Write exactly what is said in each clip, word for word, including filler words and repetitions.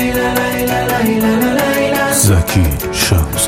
زکی شمس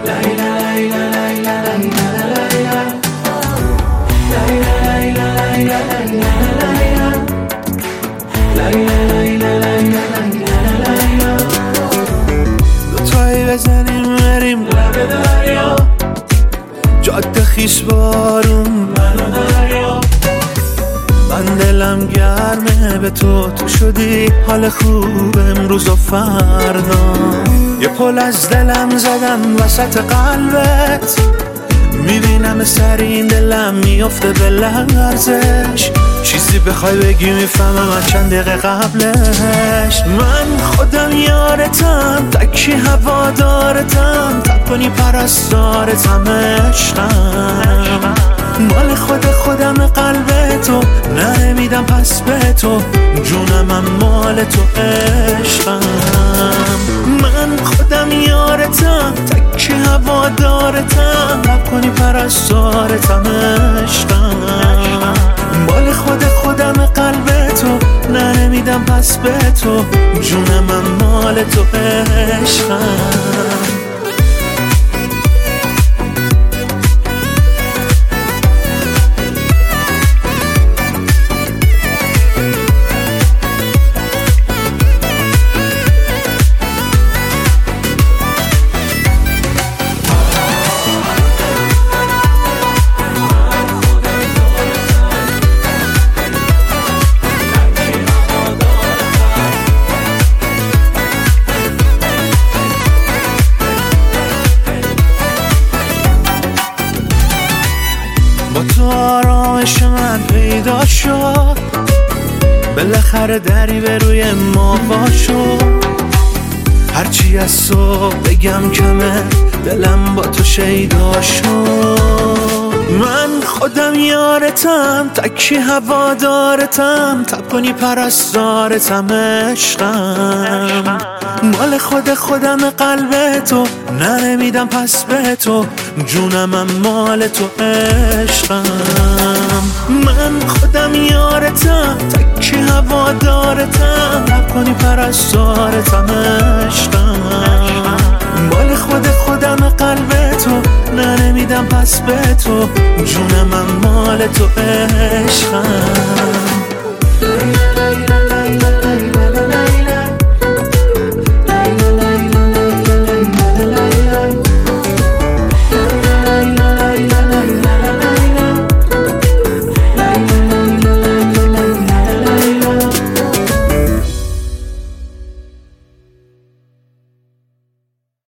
دوتایی بزنیم بریم لب دریا، جاده خیس بارون منو دریا. من دلم گرمه به تو، تو شدی حال خوب امروز و فردا. یه پل از دلم زدم وسط قلبت، میبینم سر این دلم میفته به لرزش. چیزی بخوای بگی میفهمم از چند دقیقه قبلش. من خودم یارتم، تکی هوادارتم، تب کنی پرستارتم، عشقم مال خود خودم قلب تو، نمیدم پس به تو، جونم مال تو، عشقم من خودم یارتم، تکی هوادارتم، تب کنی پرستارتم، عشقم مال خود خودم قلب تو، نمیدم پس به تو، جونم مال تو، عشقم. با تو آرامش من پیدا شد، بالاخره دری به روی ما وا شد. هرچی از تو بگم کمه، دلم با تو شیدا شد. من خودم یارتم، تکی هوادارتم، تب کنی پرستارتم، عشقم مال خود خودم قلب تو، نمیدم پس به تو، جونم مال تو، عشقم من خودم یارتم، تکی هوادارتم، تب کنی پرستارتم، عشقم مال خود خودم قلب تو، نمیدم پس به تو، جونم مال تو، عشقم.